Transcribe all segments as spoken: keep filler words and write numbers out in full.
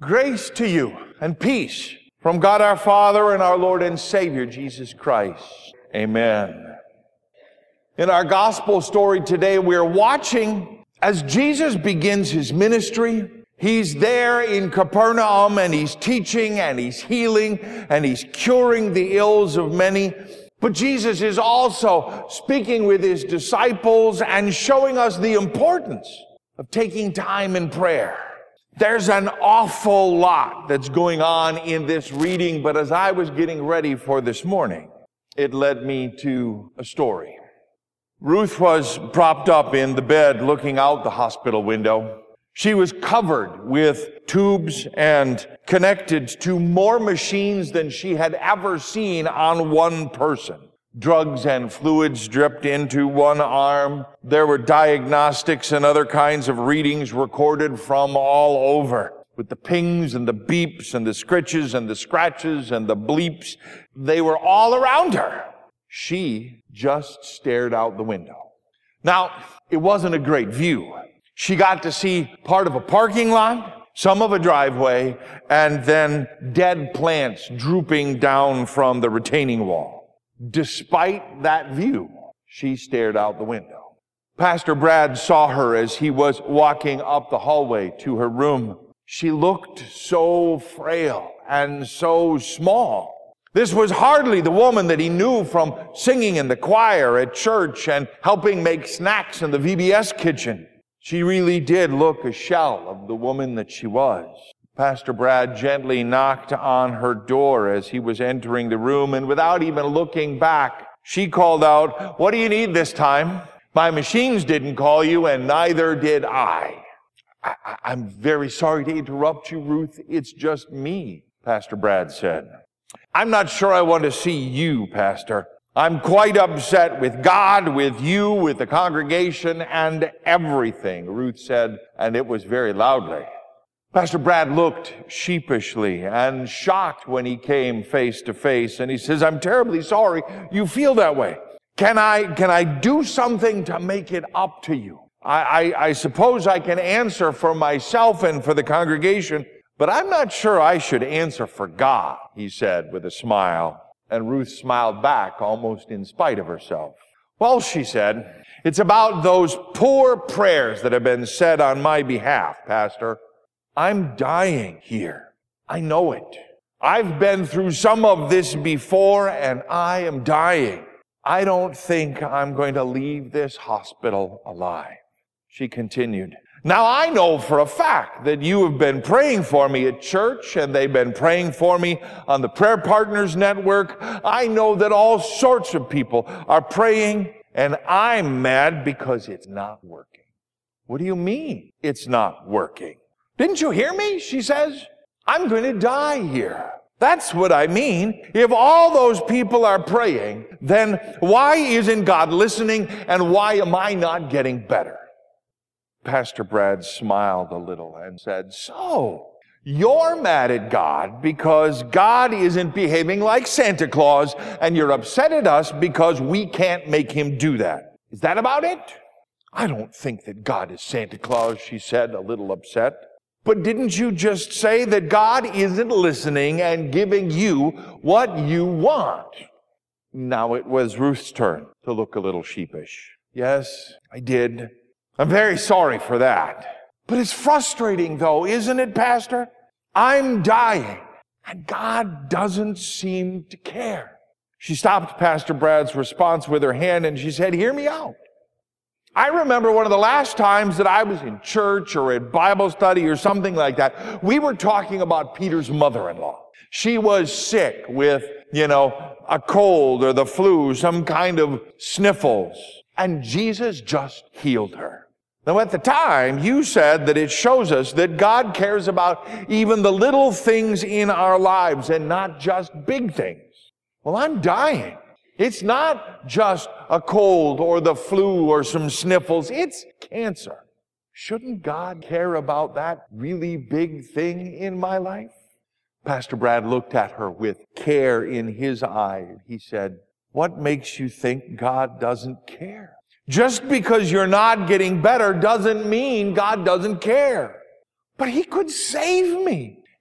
Grace to you and peace from God our Father and our Lord and Savior, Jesus Christ. Amen. In our gospel story today, we're watching as Jesus begins his ministry. He's there in Capernaum and he's teaching and he's healing and he's curing the ills of many. But Jesus is also speaking with his disciples and showing us the importance of taking time in prayer. There's an awful lot that's going on in this reading, but as I was getting ready for this morning, it led me to a story. Ruth was propped up in the bed looking out the hospital window. She was covered with tubes and connected to more machines than she had ever seen on one person. Drugs and fluids dripped into one arm. There were diagnostics and other kinds of readings recorded from all over. With the pings and the beeps and the scritches and the scratches and the bleeps, they were all around her. She just stared out the window. Now, it wasn't a great view. She got to see part of a parking lot, some of a driveway, and then dead plants drooping down from the retaining wall. Despite that view, she stared out the window. Pastor Brad saw her as he was walking up the hallway to her room. She looked so frail and so small. This was hardly the woman that he knew from singing in the choir at church and helping make snacks in the V B S kitchen. She really did look a shell of the woman that she was. Pastor Brad gently knocked on her door as he was entering the room, and without even looking back, she called out, "What do you need this time? My machines didn't call you, and neither did I." I, I I'm very sorry to interrupt you, Ruth. It's just me, Pastor Brad said. "I'm not sure I want to see you, Pastor. I'm quite upset with God, with you, with the congregation, and everything," Ruth said, and it was very loudly. Pastor Brad looked sheepishly and shocked when he came face to face, and he says, "I'm terribly sorry you feel that way. Can I, can I do something to make it up to you? I, I, I suppose I can answer for myself and for the congregation, but I'm not sure I should answer for God," he said with a smile. And Ruth smiled back almost in spite of herself. "Well," she said, "it's about those poor prayers that have been said on my behalf, Pastor. I'm dying here. I know it. I've been through some of this before, and I am dying. I don't think I'm going to leave this hospital alive." She continued, "Now I know for a fact that you have been praying for me at church, and they've been praying for me on the Prayer Partners Network. I know that all sorts of people are praying, and I'm mad because it's not working." "What do you mean it's not working?" "Didn't you hear me?" she says. "I'm going to die here. That's what I mean. If all those people are praying, then why isn't God listening, and why am I not getting better?" Pastor Brad smiled a little and said, "So, you're mad at God because God isn't behaving like Santa Claus, and you're upset at us because we can't make him do that. Is that about it?" "I don't think that God is Santa Claus," she said, a little upset. "But didn't you just say that God isn't listening and giving you what you want?" Now it was Ruth's turn to look a little sheepish. "Yes, I did. I'm very sorry for that. But it's frustrating though, isn't it, Pastor? I'm dying, and God doesn't seem to care." She stopped Pastor Brad's response with her hand and she said, "Hear me out. I remember one of the last times that I was in church or at Bible study or something like that, we were talking about Peter's mother-in-law. She was sick with, you know, a cold or the flu, some kind of sniffles, and Jesus just healed her. Now at the time, you said that it shows us that God cares about even the little things in our lives and not just big things. Well, I'm dying. It's not just a cold or the flu or some sniffles. It's cancer. Shouldn't God care about that really big thing in my life?" Pastor Brad looked at her with care in his eye. He said, "What makes you think God doesn't care? Just because you're not getting better doesn't mean God doesn't care. But he could save me.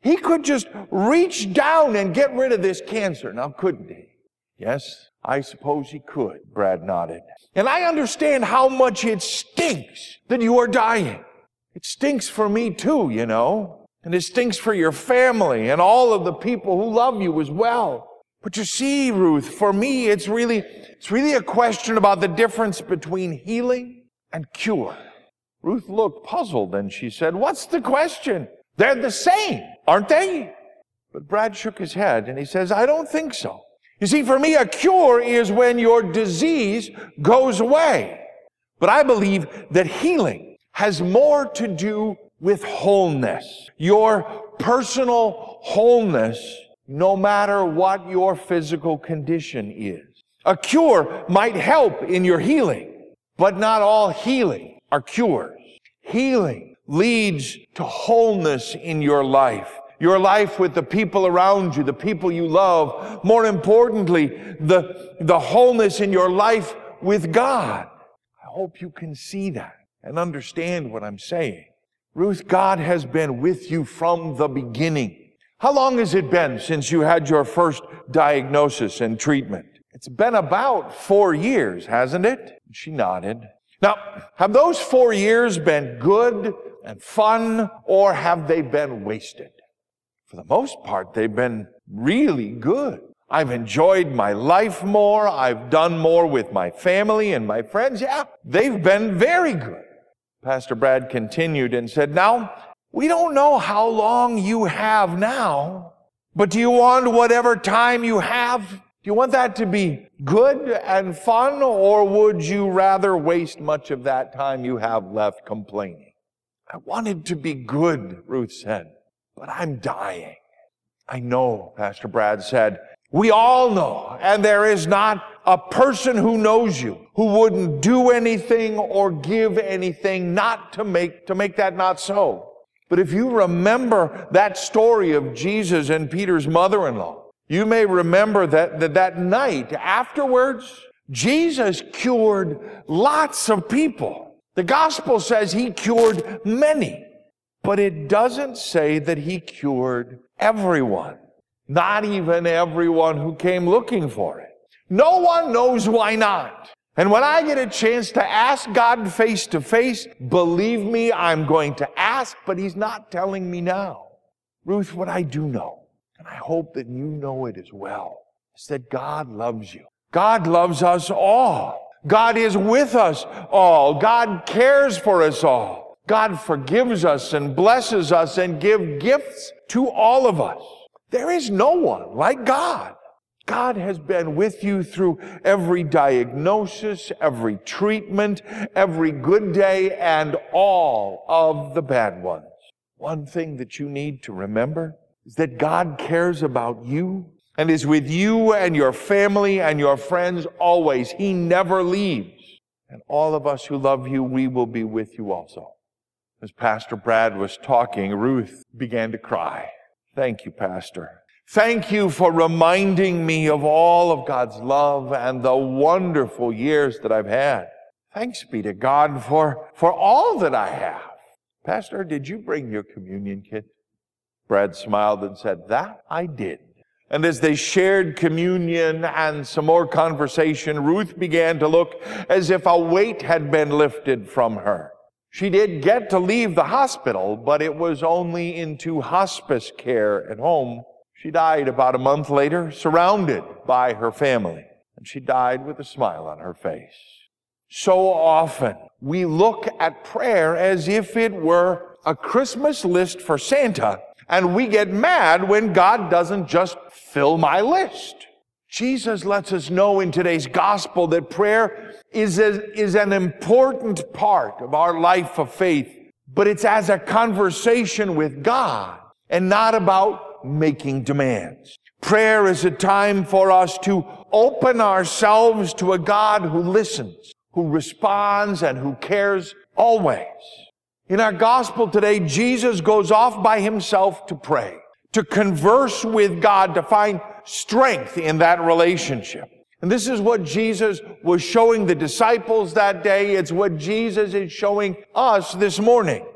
He could just reach down and get rid of this cancer. Now, couldn't he? Yes, I suppose he could, Brad nodded. And I understand how much it stinks that you are dying. It stinks for me too, you know. And it stinks for your family and all of the people who love you as well. But you see, Ruth, for me, it's really, it's really a question about the difference between healing and cure. Ruth looked puzzled and she said, "What's the question? They're the same, aren't they?" But Brad shook his head and he says, "I don't think so. You see, for me, a cure is when your disease goes away. But I believe that healing has more to do with wholeness. Your personal wholeness, no matter what your physical condition is. A cure might help in your healing, but not all healing are cures. Healing leads to wholeness in your life. Your life with the people around you, the people you love. More importantly, the, the wholeness in your life with God. I hope you can see that and understand what I'm saying. Ruth, God has been with you from the beginning. How long has it been since you had your first diagnosis and treatment? It's been about four years, hasn't it? She nodded. Now, have those four years been good and fun, or have they been wasted? For the most part, they've been really good. I've enjoyed my life more. I've done more with my family and my friends. Yeah, they've been very good. Pastor Brad continued and said, "Now, we don't know how long you have now, but do you want whatever time you have? Do you want that to be good and fun, or would you rather waste much of that time you have left complaining?" "I want it to be good," Ruth said, "but I'm dying." "I know," Pastor Brad said. "We all know, and there is not a person who knows you who wouldn't do anything or give anything not to make, to make that not so. But if you remember that story of Jesus and Peter's mother-in-law, you may remember that, that that night afterwards, Jesus cured lots of people. The gospel says he cured many, but it doesn't say that he cured everyone. Not even everyone who came looking for it. No one knows why not. And when I get a chance to ask God face to face, believe me, I'm going to ask, but he's not telling me now. Ruth, what I do know, and I hope that you know it as well, is that God loves you. God loves us all. God is with us all. God cares for us all. God forgives us and blesses us and gives gifts to all of us. There is no one like God. God has been with you through every diagnosis, every treatment, every good day, and all of the bad ones. One thing that you need to remember is that God cares about you and is with you and your family and your friends always. He never leaves. And all of us who love you, we will be with you also. As Pastor Brad was talking, Ruth began to cry. "Thank you, Pastor. Thank you for reminding me of all of God's love and the wonderful years that I've had. Thanks be to God for, for all that I have. Pastor, did you bring your communion kit?" Brad smiled and said, "That I did." And as they shared communion and some more conversation, Ruth began to look as if a weight had been lifted from her. She did get to leave the hospital, but it was only into hospice care at home. She died about a month later, surrounded by her family. And she died with a smile on her face. So often, we look at prayer as if it were a Christmas list for Santa, and we get mad when God doesn't just fill my list. Jesus lets us know in today's gospel that prayer is, a, is an important part of our life of faith, but it's as a conversation with God and not about making demands. Prayer is a time for us to open ourselves to a God who listens, who responds, and who cares always. In our gospel today, Jesus goes off by himself to pray, to converse with God, to find strength in that relationship. And this is what Jesus was showing the disciples that day. It's what Jesus is showing us this morning.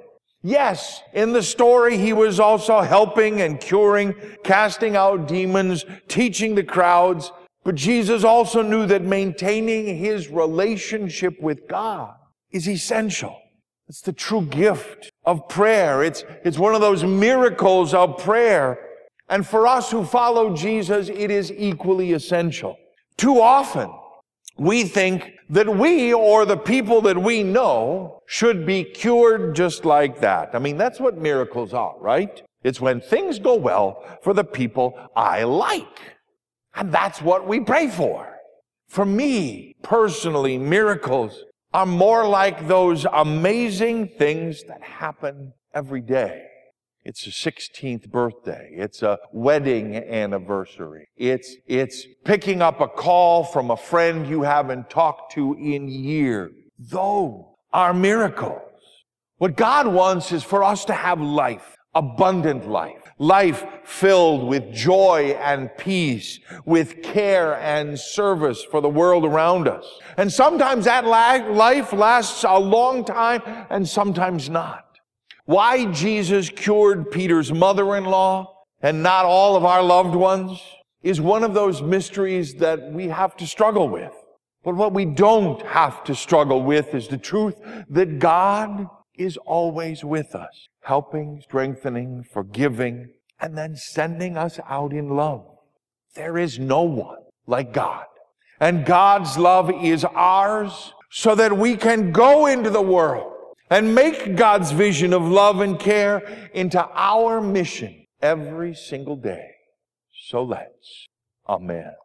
Yes, in the story, he was also helping and curing, casting out demons, teaching the crowds. But Jesus also knew that maintaining his relationship with God is essential. It's the true gift of prayer. It's, it's one of those miracles of prayer. And for us who follow Jesus, it is equally essential. Too often, we think that we or the people that we know should be cured just like that. I mean, that's what miracles are, right? It's when things go well for the people I like. And that's what we pray for. For me, personally, miracles are more like those amazing things that happen every day. It's a sixteenth birthday. It's a wedding anniversary. It's, it's picking up a call from a friend you haven't talked to in years. Those are miracles. What God wants is for us to have life, abundant life, life filled with joy and peace, with care and service for the world around us. And sometimes that life lasts a long time and sometimes not. Why Jesus cured Peter's mother-in-law and not all of our loved ones is one of those mysteries that we have to struggle with. But what we don't have to struggle with is the truth that God is always with us, helping, strengthening, forgiving, and then sending us out in love. There is no one like God. And God's love is ours so that we can go into the world and make God's vision of love and care into our mission every single day. So let's. Amen.